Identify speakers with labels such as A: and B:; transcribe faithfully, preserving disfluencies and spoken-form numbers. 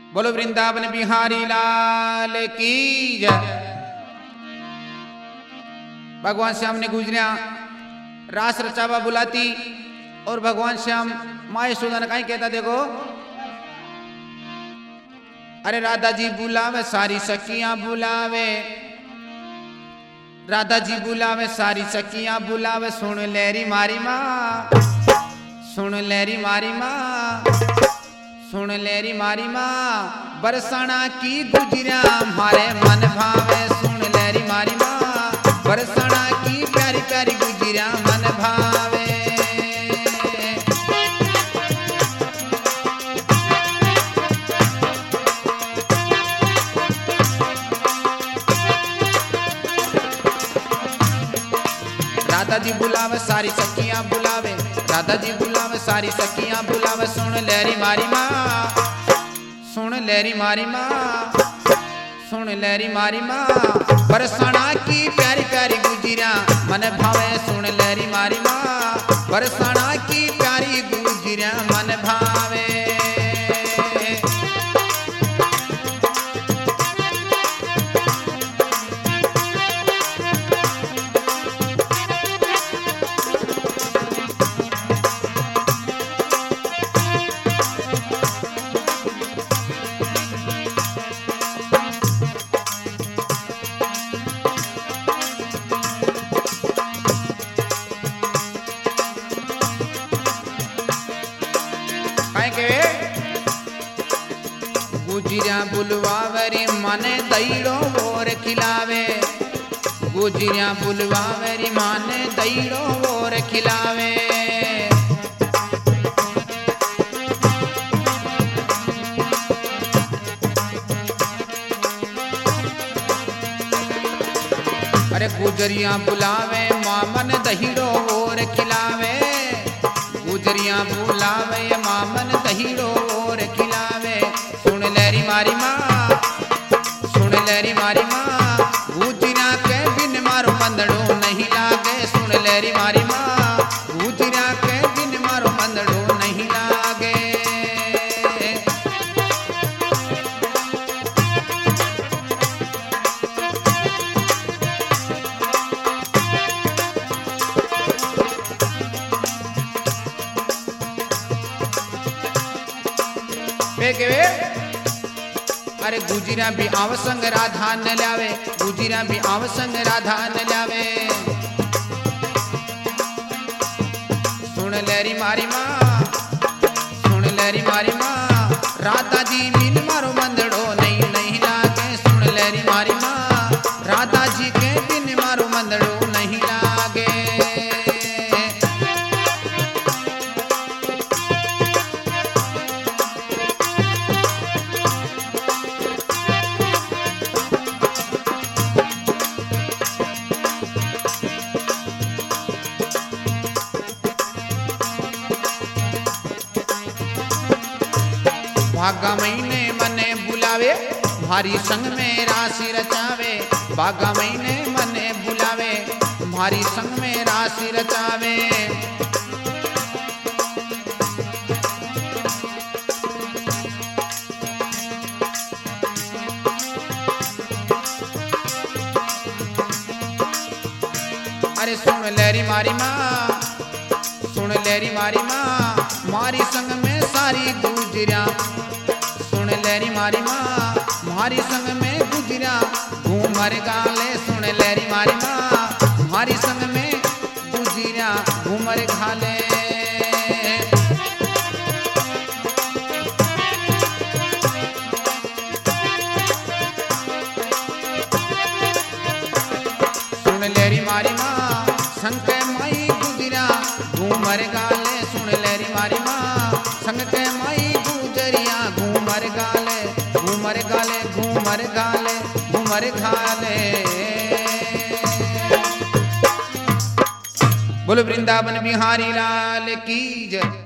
A: बोलो वृंदावन बिहारी लाल की जय। भगवान श्याम ने गुजरिया रास रचावा बुलाती और भगवान श्याम माए सुदन कहीं कहता देखो, अरे राधा जी बुलावे सारी सखियां बुलावे, राधा जी बुलावे सारी सखियां बुलावे, सुन लहरी मारी माँ, सुन लहरी मारी माँ, सुन लहरी मारी माँ, बरसाना की गुजरिया हमारे मन भावे, सुन लहरी मारी माँ, बरसाना की प्यारी प्यारी गुजरिया मन भावे। राधा जी बुलावे सारी सखियां बुलावे, राधा जी बुलावे सारी सखियां बुलावे, सुन लहरी मारी माँ, सुन लहरी मारी माँ, सुन लहरी मारी माँ, बरसाना की प्यारी प्यारी गुजरिया मन भावे, सुन लहरी मारी माँ, बरसाना की प्यारी गुजरिया मन भावे। गुजरिया बुलवावरी माने दईड़ो और खिलावे, गुजरिया बुलवावरी माने दईड़ो और खिलावे। अरे गुजरिया बुलावे मामन दहीड़ो और खिलावे, गुजरिया बुलावे मामन दहीड़ो और खिलावे, सुन लहरी मारी माँ, सुन लहरी मारी माँ, गुजरिया के बिन मारो मंदड़ो नहीं लागे, सुन लहरी मारी माँ, गुजरिया के बिन मारो मंदड़ो नहीं लागे। अरे गुजरिया भी आवसंग राधा न लावे, गुजरिया भी आवसंग राधा न लावे, सुन लहरी मारी माँ, सुन लहरी मारी माँ, राधा जी बिन मारो मंदड़ो नहीं नहीं लागे, सुन लहरी मारी माँ, राधा जी के बिन मारो मंदड़ो नहीं लागे। भागा महीने मने बुलावे भारी संग में राशि रचावे, भागा महीने मने बुलावे भारी संग में राशि रचावे। अरे सुन लहरी मारी माँ, सुन लहरी मारी माँ, मारी संग में सारी गुजरिया, सुन लहरी मारी माँ, मारी संग में गुजरिया घूमर गाले, सुन लहरी मारी माँ, मारी संग में गुजरिया घूमर घाले। सुन लहरी मारी माँ, संग के माई गुजरिया घूमर गाले, सुन लहरी मारी माँ, संग के माई गुजरिया घूमर गाले, घूमर गाले, घूमर गाले, घूमर घाले। बोलो वृंदावन बिहारी लाल की जय।